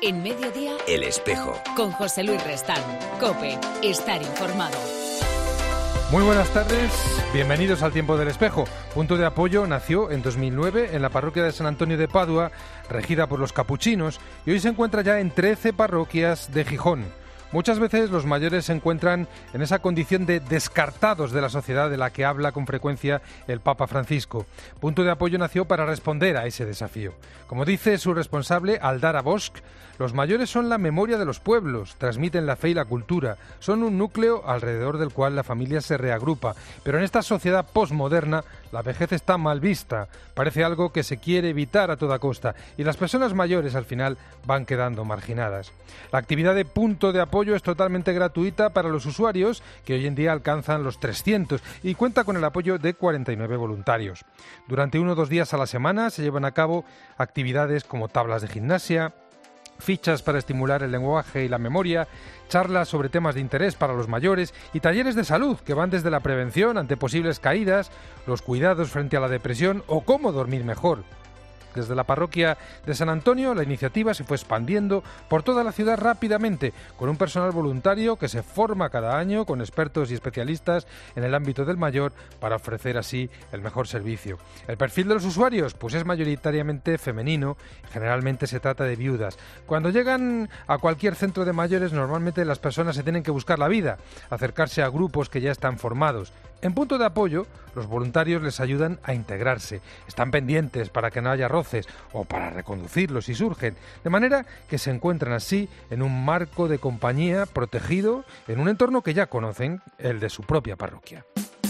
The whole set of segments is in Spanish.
En Mediodía, El Espejo. Con José Luis Restán. COPE. Estar informado. Muy buenas tardes, bienvenidos al Tiempo del Espejo. Punto de Apoyo nació en 2009 en la parroquia de San Antonio de Padua, regida por los capuchinos, y hoy se encuentra ya en 13 parroquias de Gijón. Muchas veces los mayores se encuentran en esa condición de descartados de la sociedad de la que habla con frecuencia el Papa Francisco. Punto de Apoyo nació para responder a ese desafío. Como dice su responsable, Aldara Bosch, los mayores son la memoria de los pueblos, transmiten la fe y la cultura, son un núcleo alrededor del cual la familia se reagrupa. Pero en esta sociedad posmoderna, la vejez está mal vista, parece algo que se quiere evitar a toda costa, y las personas mayores al final van quedando marginadas. La actividad de Punto de Apoyo es totalmente gratuita para los usuarios, que hoy en día alcanzan los 300, y cuenta con el apoyo de 49 voluntarios. Durante 1 o 2 días a la semana se llevan a cabo actividades como tablas de gimnasia, fichas para estimular el lenguaje y la memoria, charlas sobre temas de interés para los mayores y talleres de salud que van desde la prevención ante posibles caídas, los cuidados frente a la depresión o cómo dormir mejor. Desde la parroquia de San Antonio, la iniciativa se fue expandiendo por toda la ciudad rápidamente, con un personal voluntario que se forma cada año con expertos y especialistas en el ámbito del mayor para ofrecer así el mejor servicio. El perfil de los usuarios pues es mayoritariamente femenino, generalmente se trata de viudas. Cuando llegan a cualquier centro de mayores, normalmente las personas se tienen que buscar la vida, acercarse a grupos que ya están formados. En Punto de Apoyo, los voluntarios les ayudan a integrarse, están pendientes para que no haya roces o para reconducirlos si surgen, de manera que se encuentran así en un marco de compañía protegido en un entorno que ya conocen, el de su propia parroquia.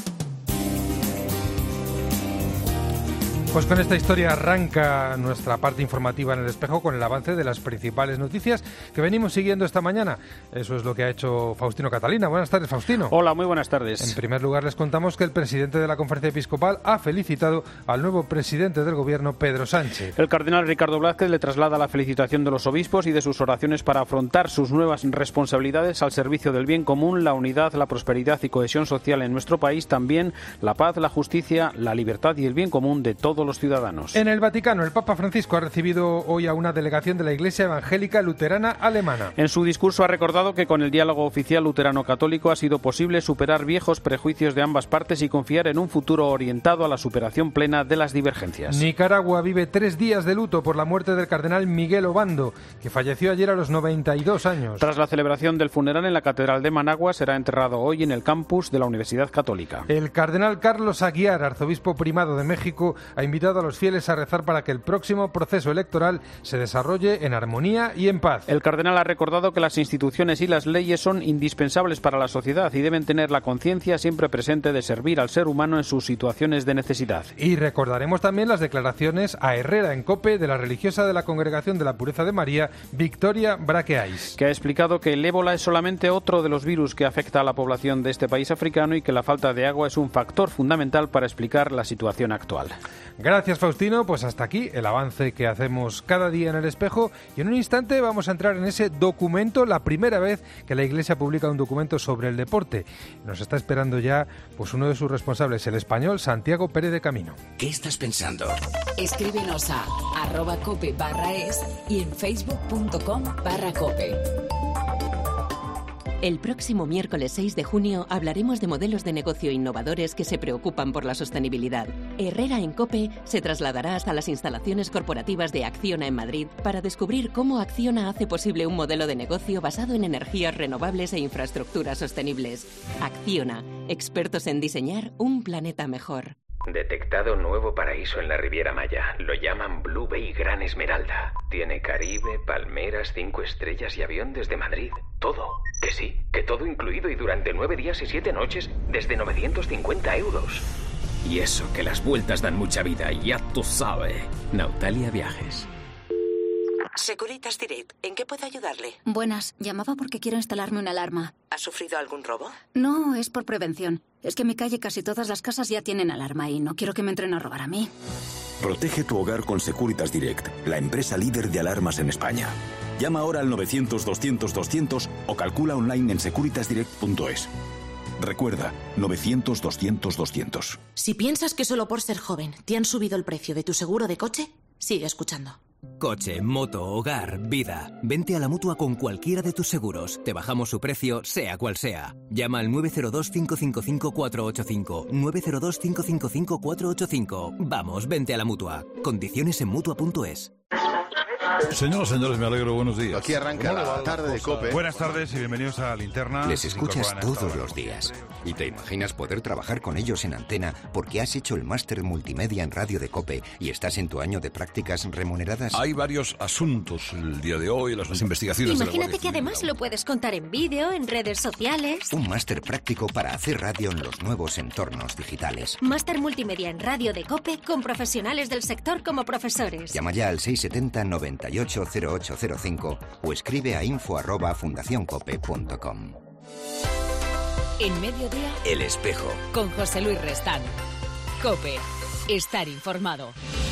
Pues con esta historia arranca nuestra parte informativa en El Espejo con el avance de las principales noticias que venimos siguiendo esta mañana. Eso es lo que ha hecho Faustino Catalina. Buenas tardes, Faustino. Hola, muy buenas tardes. En primer lugar, les contamos que el presidente de la Conferencia Episcopal ha felicitado al nuevo presidente del Gobierno, Pedro Sánchez. El cardenal Ricardo Blázquez le traslada la felicitación de los obispos y de sus oraciones para afrontar sus nuevas responsabilidades al servicio del bien común, la unidad, la prosperidad y cohesión social en nuestro país, también la paz, la justicia, la libertad y el bien común de todos los ciudadanos. En el Vaticano, el Papa Francisco ha recibido hoy a una delegación de la Iglesia Evangélica Luterana Alemana. En su discurso ha recordado que con el diálogo oficial luterano-católico ha sido posible superar viejos prejuicios de ambas partes y confiar en un futuro orientado a la superación plena de las divergencias. Nicaragua vive 3 días de luto por la muerte del cardenal Miguel Obando, que falleció ayer a los 92 años. Tras la celebración del funeral en la Catedral de Managua, será enterrado hoy en el campus de la Universidad Católica. El cardenal Carlos Aguiar, arzobispo primado de México, ha invitado a los fieles a rezar para que el próximo proceso electoral se desarrolle en armonía y en paz. El cardenal ha recordado que las instituciones y las leyes son indispensables para la sociedad y deben tener la conciencia siempre presente de servir al ser humano en sus situaciones de necesidad. Y recordaremos también las declaraciones a Herrera en COPE de la religiosa de la Congregación de la Pureza de María, Victoria Braqueais, que ha explicado que el ébola es solamente otro de los virus que afecta a la población de este país africano y que la falta de agua es un factor fundamental para explicar la situación actual. Gracias, Faustino. Pues hasta aquí el avance que hacemos cada día en El Espejo, y en un instante vamos a entrar en ese documento, la primera vez que la Iglesia publica un documento sobre el deporte. Nos está esperando ya pues uno de sus responsables, el español Santiago Pérez de Camino. ¿Qué estás pensando? Escríbenos a @cope/es y en facebook.com/cope. El próximo miércoles 6 de junio hablaremos de modelos de negocio innovadores que se preocupan por la sostenibilidad. Herrera en COPE se trasladará hasta las instalaciones corporativas de Acciona en Madrid para descubrir cómo Acciona hace posible un modelo de negocio basado en energías renovables e infraestructuras sostenibles. Acciona, expertos en diseñar un planeta mejor. Detectado nuevo paraíso en la Riviera Maya. Lo llaman Blue Bay Gran Esmeralda. Tiene Caribe, palmeras, 5 estrellas y avión desde Madrid. Todo. Que sí, que todo incluido y durante 9 días y 7 noches desde 950 euros. Y eso, que las vueltas dan mucha vida, ya tú sabes. Nautalia Viajes. Securitas Direct, ¿en qué puedo ayudarle? Buenas, llamaba porque quiero instalarme una alarma. ¿Ha sufrido algún robo? No, es por prevención. Es que en mi calle casi todas las casas ya tienen alarma y no quiero que me entren a robar a mí. Protege tu hogar con Securitas Direct, la empresa líder de alarmas en España. Llama ahora al 900-200-200 o calcula online en securitasdirect.es. Recuerda, 900-200-200. Si piensas que solo por ser joven te han subido el precio de tu seguro de coche, sigue escuchando. Coche, moto, hogar, vida. Vente a la Mutua con cualquiera de tus seguros. Te bajamos su precio, sea cual sea. Llama al 902-555-485. 902-555-485. Vamos, vente a la Mutua. Condiciones en Mutua.es. Señoras, señores, me alegro. Buenos días. Aquí arranca la tarde de COPE. Buenas tardes y bienvenidos a Linterna. Les escuchas todos los días y te imaginas poder trabajar con ellos en antena porque has hecho el máster multimedia en radio de COPE y estás en tu año de prácticas remuneradas. Hay varios asuntos el día de hoy, las investigaciones. Imagínate que además lo puedes contar en vídeo, en redes sociales. Un máster práctico para hacer radio en los nuevos entornos digitales. Máster multimedia en radio de COPE con profesionales del sector como profesores. Llama ya al 670-980805 o escribe a info@fundacioncope.com. En Mediodía, El Espejo. con José Luis Restán. COPE. Estar informado.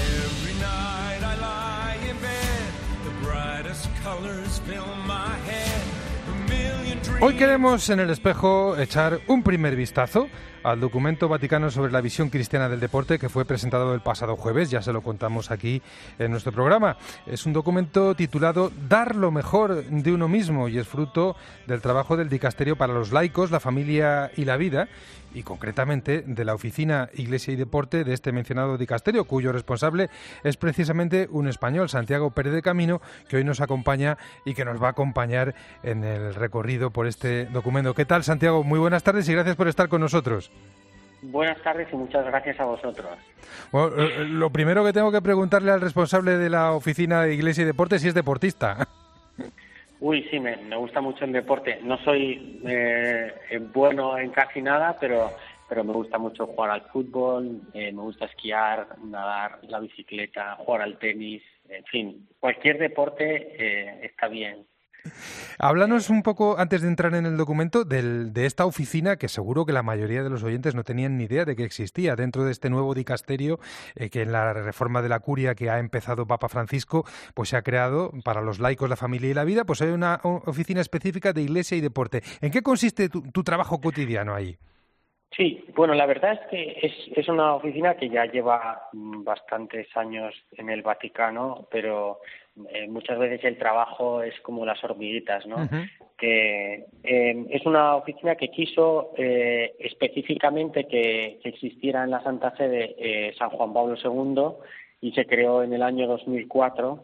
Hoy queremos en El Espejo echar un primer vistazo al documento vaticano sobre la visión cristiana del deporte que fue presentado el pasado jueves, ya se lo contamos aquí en nuestro programa. Es un documento titulado Dar lo mejor de uno mismo y es fruto del trabajo del Dicasterio para los laicos, la familia y la vida, y concretamente de la Oficina Iglesia y Deporte de este mencionado dicasterio, cuyo responsable es precisamente un español, Santiago Pérez de Camino, que hoy nos acompaña y que nos va a acompañar en el recorrido por este documento. ¿Qué tal, Santiago? Muy buenas tardes y gracias por estar con nosotros. Buenas tardes y muchas gracias a vosotros. Bueno, lo primero que tengo que preguntarle al responsable de la Oficina de Iglesia y Deporte es si es deportista. Uy, sí, me gusta mucho el deporte. No soy bueno en casi nada, pero me gusta mucho jugar al fútbol, me gusta esquiar, nadar, la bicicleta, jugar al tenis, en fin, cualquier deporte está bien. Háblanos un poco, antes de entrar en el documento, de esta oficina que seguro que la mayoría de los oyentes no tenían ni idea de que existía dentro de este nuevo dicasterio que en la reforma de la curia que ha empezado Papa Francisco pues se ha creado para los laicos, la familia y la vida. Pues hay una oficina específica de iglesia y deporte. ¿En qué consiste tu trabajo cotidiano ahí? Sí, bueno, la verdad es que es una oficina que ya lleva bastantes años en el Vaticano, pero muchas veces el trabajo es como las hormiguitas, ¿no? Uh-huh. Que es una oficina que quiso específicamente que existiera en la Santa Sede San Juan Pablo II y se creó en el año 2004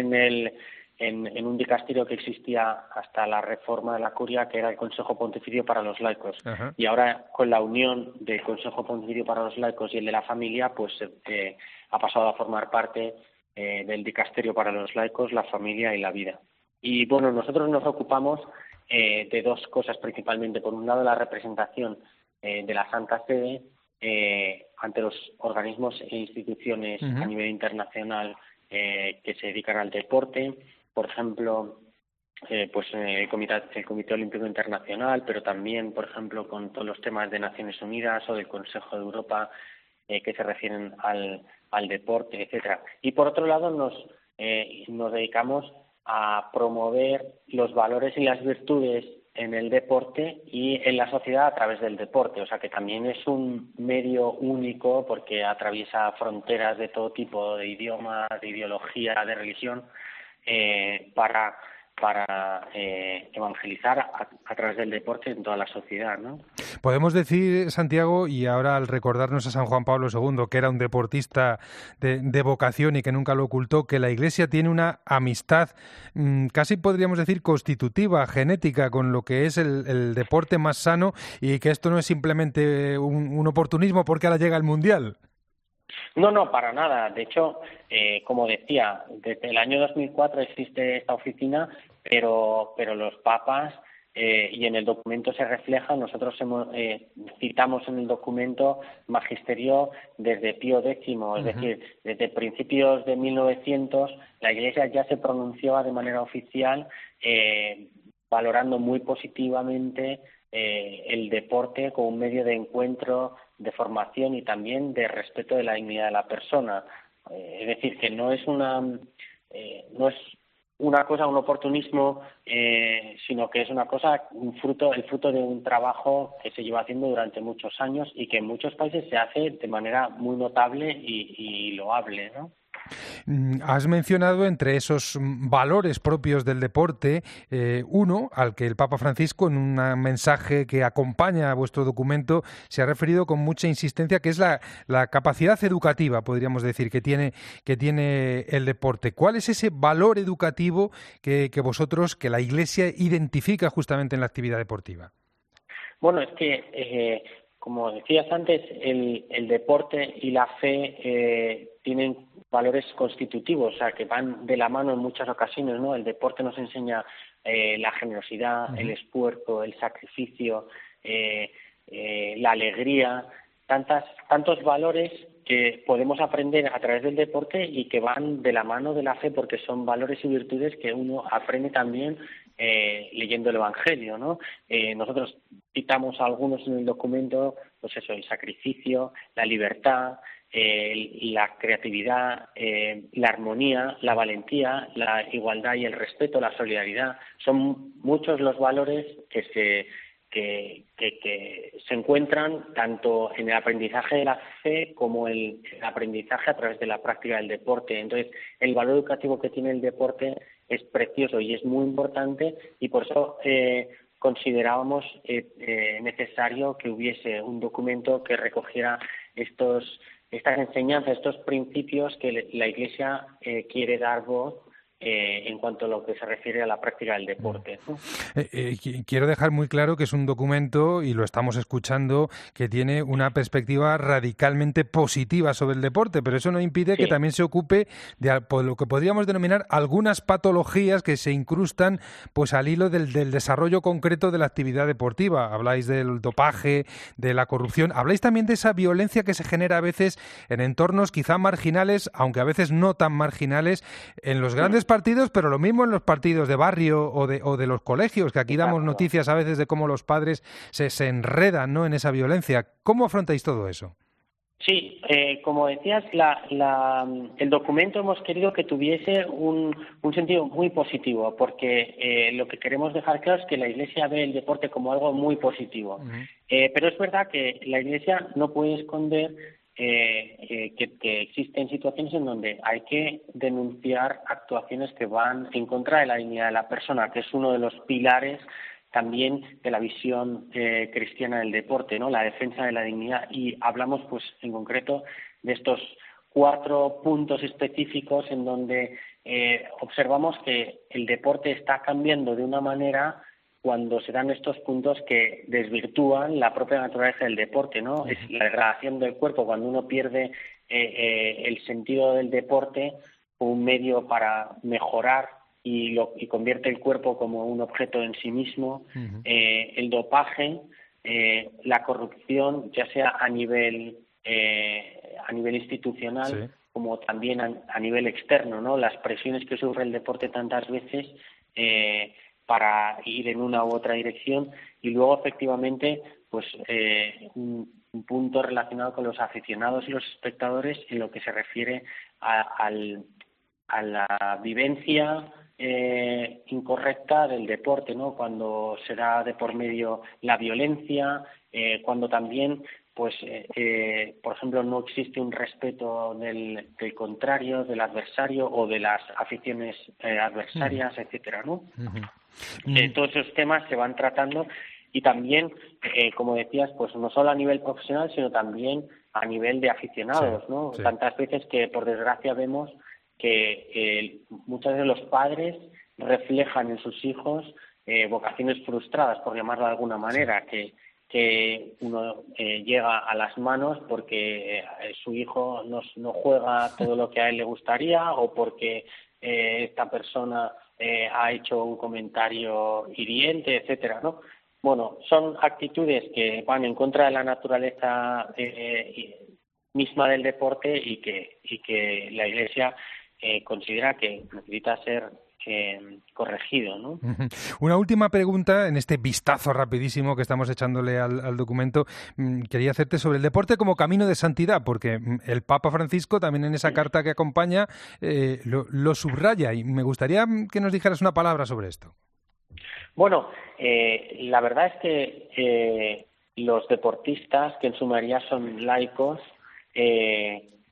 en un dicasterio que existía hasta la reforma de la curia, que era el Consejo Pontificio para los Laicos. Uh-huh. Y ahora, con la unión del Consejo Pontificio para los Laicos y el de la familia, pues ha pasado a formar parte del dicasterio para los laicos, la familia y la vida. Y bueno, nosotros nos ocupamos de dos cosas principalmente. Por un lado, la representación de la Santa Sede ante los organismos e instituciones uh-huh. a nivel internacional que se dedican al deporte. Por ejemplo, el Comité Olímpico Internacional, pero también, por ejemplo, con todos los temas de Naciones Unidas o del Consejo de Europa que se refieren al deporte, etcétera. Y por otro lado, nos dedicamos a promover los valores y las virtudes en el deporte y en la sociedad a través del deporte. O sea que también es un medio único porque atraviesa fronteras de todo tipo, de idioma, de ideología, de religión, para evangelizar a través del deporte en toda la sociedad, ¿no? Podemos decir, Santiago, y ahora al recordarnos a San Juan Pablo II, que era un deportista de vocación y que nunca lo ocultó, que la Iglesia tiene una amistad casi podríamos decir constitutiva, genética, con lo que es el deporte más sano y que esto no es simplemente un oportunismo porque ahora llega el Mundial. No, para nada. De hecho, como decía, desde el año 2004 existe esta oficina, pero los papas, y en el documento se refleja, nosotros citamos en el documento magisterio desde Pío X, es decir, desde principios de 1900, la Iglesia ya se pronunciaba de manera oficial valorando muy positivamente el deporte como un medio de encuentro, de formación y también de respeto de la dignidad de la persona. Es decir, que no es una cosa, un oportunismo, sino que es una cosa, el fruto de un trabajo que se lleva haciendo durante muchos años y que en muchos países se hace de manera muy notable y loable, ¿no? Has mencionado entre esos valores propios del deporte uno al que el Papa Francisco, en un mensaje que acompaña a vuestro documento, se ha referido con mucha insistencia, que es la capacidad educativa, podríamos decir, que tiene el deporte. ¿Cuál es ese valor educativo que la Iglesia identifica justamente en la actividad deportiva? Bueno, es que como decías antes, el deporte y la fe tienen valores constitutivos, o sea, que van de la mano en muchas ocasiones, ¿no? El deporte nos enseña la generosidad, el esfuerzo, el sacrificio, la alegría, tantos valores que podemos aprender a través del deporte y que van de la mano de la fe, porque son valores y virtudes que uno aprende también leyendo el Evangelio, ¿no? Nosotros citamos algunos en el documento, pues eso, el sacrificio, la libertad, la creatividad, la armonía, la valentía, la igualdad y el respeto, la solidaridad. Son muchos los valores que se encuentran tanto en el aprendizaje de la fe como el aprendizaje a través de la práctica del deporte. Entonces, el valor educativo que tiene el deporte es precioso y es muy importante, y por eso considerábamos necesario que hubiese un documento que recogiera estas enseñanzas, estos principios que la Iglesia quiere dar voz en cuanto a lo que se refiere a la práctica del deporte, ¿no? Quiero dejar muy claro que es un documento, y lo estamos escuchando, que tiene una perspectiva radicalmente positiva sobre el deporte, pero eso no impide que también se ocupe de lo que podríamos denominar algunas patologías que se incrustan pues al hilo del desarrollo concreto de la actividad deportiva. Habláis del dopaje, de la corrupción, habláis también de esa violencia que se genera a veces en entornos quizá marginales, aunque a veces no tan marginales, en los grandes partidos, pero lo mismo en los partidos de barrio o de los colegios, que aquí damos noticias a veces de cómo los padres se enredan, ¿no?, en esa violencia. ¿Cómo afrontáis todo eso? Sí, como decías, el documento hemos querido que tuviese un sentido muy positivo, porque lo que queremos dejar claro es que la Iglesia ve el deporte como algo muy positivo. Pero es verdad que la Iglesia no puede esconder que existen situaciones en donde hay que denunciar actuaciones que van en contra de la dignidad de la persona, que es uno de los pilares también de la visión cristiana del deporte, ¿no? La defensa de la dignidad. Y hablamos, pues, en concreto de estos 4 puntos específicos en donde observamos que el deporte está cambiando de una manera cuando se dan estos puntos que desvirtúan la propia naturaleza del deporte, ¿no? Es la degradación del cuerpo, cuando uno pierde el sentido del deporte como un medio para mejorar y convierte el cuerpo como un objeto en sí mismo. El dopaje, la corrupción, ya sea a nivel institucional como también a nivel externo, ¿no? Las presiones que sufre el deporte tantas veces para ir en una u otra dirección, y luego efectivamente pues un punto relacionado con los aficionados y los espectadores en lo que se refiere a la vivencia incorrecta del deporte, ¿no? Cuando se da de por medio la violencia, cuando también pues por ejemplo no existe un respeto del contrario, del adversario o de las aficiones adversarias, etcétera, ¿no? Todos esos temas se van tratando, y también como decías, pues no solo a nivel profesional sino también a nivel de aficionados, ¿no? Tantas veces que por desgracia vemos que muchas veces los padres reflejan en sus hijos vocaciones frustradas, por llamarlo de alguna manera, que uno llega a las manos porque su hijo no juega todo lo que a él le gustaría, o porque esta persona ha hecho un comentario hiriente, etcétera, ¿no? Bueno, son actitudes que van en contra de la naturaleza misma del deporte y que la Iglesia considera que necesita ser corregido, ¿no? Una última pregunta en este vistazo rapidísimo que estamos echándole al documento. Quería hacerte sobre el deporte como camino de santidad, porque el Papa Francisco también en esa carta que acompaña lo subraya, y me gustaría que nos dijeras una palabra sobre esto. Bueno, la verdad es que los deportistas, que en su mayoría son laicos,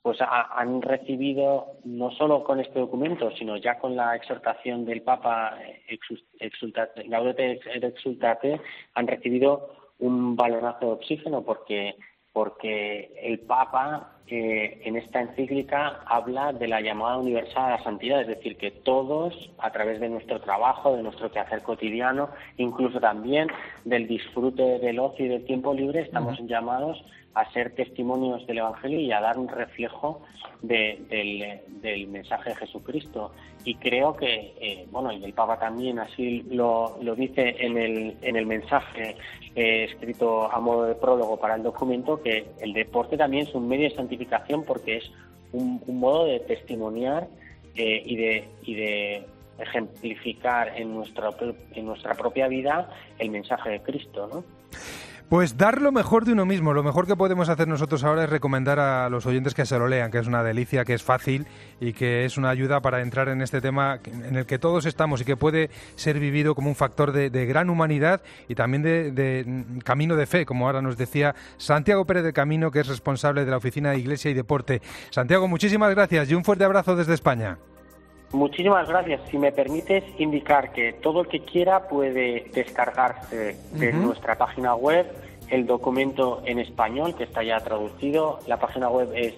pues han recibido, no solo con este documento, sino ya con la exhortación del Papa Gaudete et Exsultate, han recibido un balonazo de oxígeno porque el Papa en esta encíclica habla de la llamada universal a la santidad, es decir, que todos, a través de nuestro trabajo, de nuestro quehacer cotidiano, incluso también del disfrute del ocio y del tiempo libre, estamos llamados a ser testimonios del Evangelio y a dar un reflejo del mensaje de Jesucristo. Y creo que, y el Papa también así lo dice en el mensaje escrito a modo de prólogo para el documento, que el deporte también es un medio de santificación porque es un modo de testimoniar y de ejemplificar en nuestra propia vida el mensaje de Cristo, ¿no? Pues dar lo mejor de uno mismo. Lo mejor que podemos hacer nosotros ahora es recomendar a los oyentes que se lo lean, que es una delicia, que es fácil y que es una ayuda para entrar en este tema en el que todos estamos y que puede ser vivido como un factor de gran humanidad y también de camino de fe, como ahora nos decía Santiago Pérez de Camino, que es responsable de la Oficina de Iglesia y Deporte. Santiago, muchísimas gracias y un fuerte abrazo desde España. Muchísimas gracias. Si me permites indicar que todo el que quiera puede descargarse de nuestra página web el documento en español, que está ya traducido. La página web es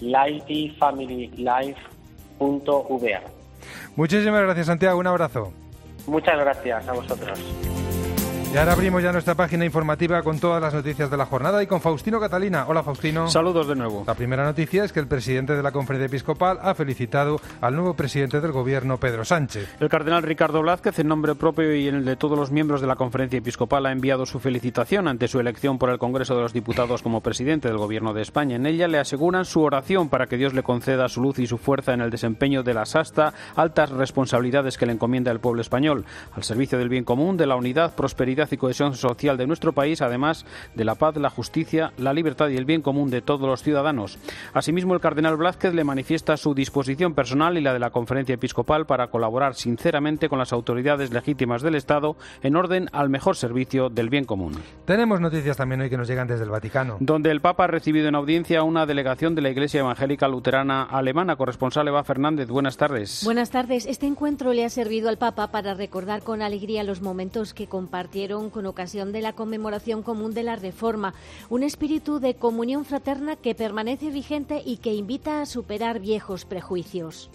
lightyfamilylife.va. Muchísimas gracias, Santiago. Un abrazo. Muchas gracias a vosotros. Y ahora abrimos ya nuestra página informativa con todas las noticias de la jornada y con Faustino Catalina. Hola, Faustino. Saludos de nuevo. La primera noticia es que el presidente de la Conferencia Episcopal ha felicitado al nuevo presidente del Gobierno, Pedro Sánchez. El cardenal Ricardo Blázquez, en nombre propio y en el de todos los miembros de la Conferencia Episcopal, ha enviado su felicitación ante su elección por el Congreso de los Diputados como presidente del Gobierno de España. En ella le aseguran su oración para que Dios le conceda su luz y su fuerza en el desempeño de las altas responsabilidades que le encomienda el pueblo español, al servicio del bien común, de la unidad, prosperidad y cohesión social de nuestro país, además de la paz, la justicia, la libertad y el bien común de todos los ciudadanos. Asimismo, el cardenal Blázquez le manifiesta su disposición personal y la de la Conferencia Episcopal para colaborar sinceramente con las autoridades legítimas del Estado en orden al mejor servicio del bien común. Tenemos noticias también hoy que nos llegan desde el Vaticano, donde el Papa ha recibido en audiencia a una delegación de la Iglesia Evangélica Luterana Alemana. Corresponsal Eva Fernández, buenas tardes. Buenas tardes. Este encuentro le ha servido al Papa para recordar con alegría los momentos que compartieron con ocasión de la conmemoración común de la Reforma, un espíritu de comunión fraterna que permanece vigente y que invita a superar viejos prejuicios.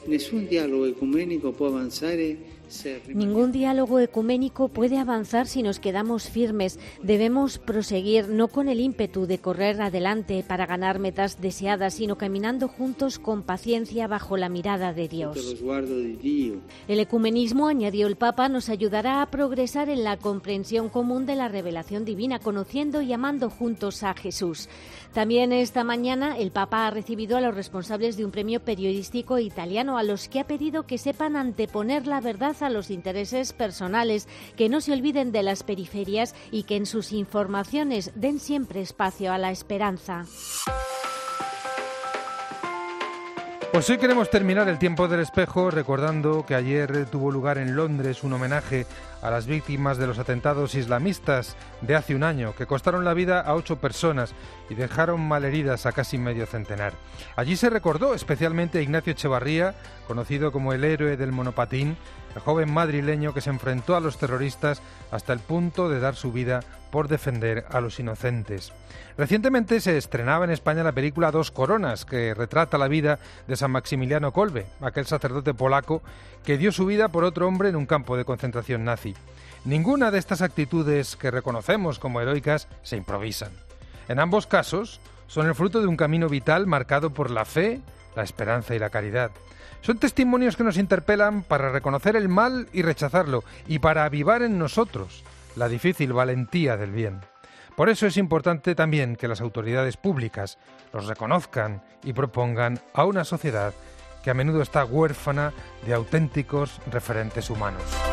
Ningún diálogo ecuménico puede avanzar si nos quedamos firmes. Debemos proseguir no con el ímpetu de correr adelante para ganar metas deseadas, sino caminando juntos con paciencia bajo la mirada de Dios. El ecumenismo, añadió el Papa, nos ayudará a progresar en la comprensión común de la revelación divina, conociendo y amando juntos a Jesús. También esta mañana el Papa ha recibido a los responsables de un premio periodístico italiano, a los que ha pedido que sepan anteponer la verdad a los intereses personales, que no se olviden de las periferias y que en sus informaciones den siempre espacio a la esperanza. Pues hoy queremos terminar el tiempo del espejo recordando que ayer tuvo lugar en Londres un homenaje a las víctimas de los atentados islamistas de hace un año, que costaron la vida a 8 personas y dejaron malheridas a casi medio centenar. Allí se recordó especialmente a Ignacio Echevarría, conocido como el héroe del monopatín, el joven madrileño que se enfrentó a los terroristas hasta el punto de dar su vida por defender a los inocentes. Recientemente se estrenaba en España la película Dos Coronas, que retrata la vida de San Maximiliano Kolbe, aquel sacerdote polaco que dio su vida por otro hombre en un campo de concentración nazi. Ninguna de estas actitudes que reconocemos como heroicas se improvisan. En ambos casos son el fruto de un camino vital marcado por la fe, la esperanza y la caridad. Son testimonios que nos interpelan para reconocer el mal y rechazarlo, y para avivar en nosotros la difícil valentía del bien. Por eso es importante también que las autoridades públicas los reconozcan y propongan a una sociedad que a menudo está huérfana de auténticos referentes humanos.